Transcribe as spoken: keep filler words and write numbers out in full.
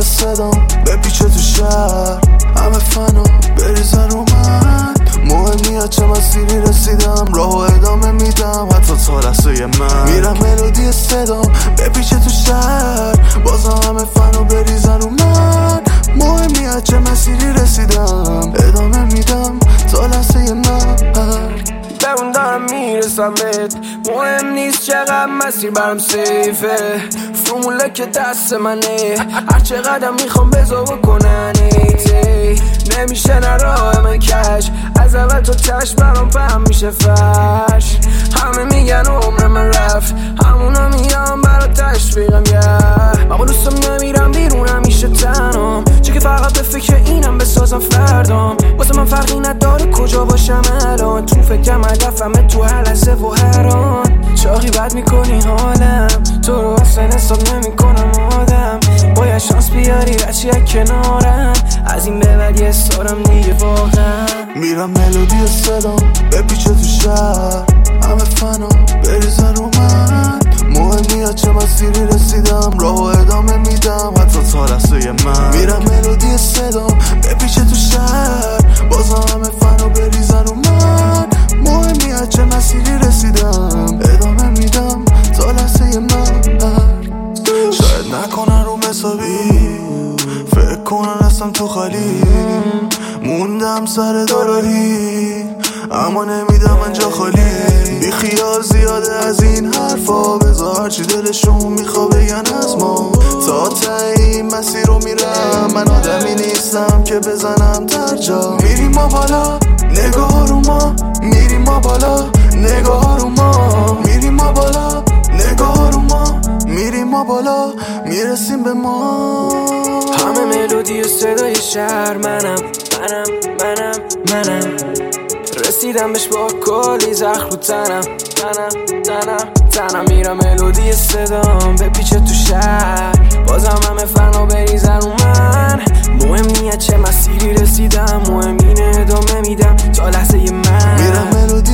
صدام بپیچه تو شهر، همه فنا بریزن رو من. مهم نیست چه مسیری رسیدم، راهو ادامه میدم حتی تا لحظه من. میرم ملودی صدام بپیچه تو شهر، بازم همه فنا بریزن رو من. مهم نیست چه مسیری رسیدم، ادامه میدم تا لحظه من. به اون دارم میرسم بهت، مهم نیست چقدر مسیر برم سیفه. فرموله که دست منه، هر چقدر میخوام بزا بکنن ایتی. نمیشه نراه من کش، از اول تا تش برام فهم میشه فرش. همه میگن عمر من رفت، همونا میگن برا تشویقم یه. اما دوستم نمیرم بیرون همیشه تنام، چه که فقط به فکر اینم بسازم فردام. واسه من فرقی نداره کجا باشم الان، تو فکرم هدفمه تو هر لحظه و هر آن. چاقی بد میکنی حالم، تو رو اصلا حساب نمی کنم آدم. باید شانس بیاری رچی از کنارم، از این به بعد یه سارم دیگه واقعا. میرم ملودی صدام بپیچه تو شهر، همه فنا بریزن رو من. مهم نیست چه مسیری رسیدم، راهو ادامه میدم حتی تا لحظه من. میرم ملودی صدام بپیچه تو شهر، بازم همه فنا بریزن رو من. مهم نیست چه مسیری رسیدم، ادامه میدم تا لحظه من. شاید نکنن رو مساوی، فکر کنن هستم تو خالی. موندم سر داراهی، اما نمیدم من جا خالی. بی خیال زیاده از این حرفا، بذار هرچی دلشون میخوا بگن از ما. تا ته این مسیر رو میرم، من آدمی نیستم که بزنم ترجا. میریم ما بالا نگاه رو ما، میریم ما بالا نگاه رو ما، میریم ما بالا نگاه رو ما، میریم ما بالا میرسیم به ما. همه ملودی و صدای شهر منم منم منم منم. رسیدم بهش با کلی زخم رو تنم تنم تنم تنم. میرم ملودی صدام بپیچه تو شهر، بازم همه فنا بریزن رو من. مهم نیست چه مسیری رسیدم، مهم اینه ادامه میدم تا لحظه من. میرم ملودی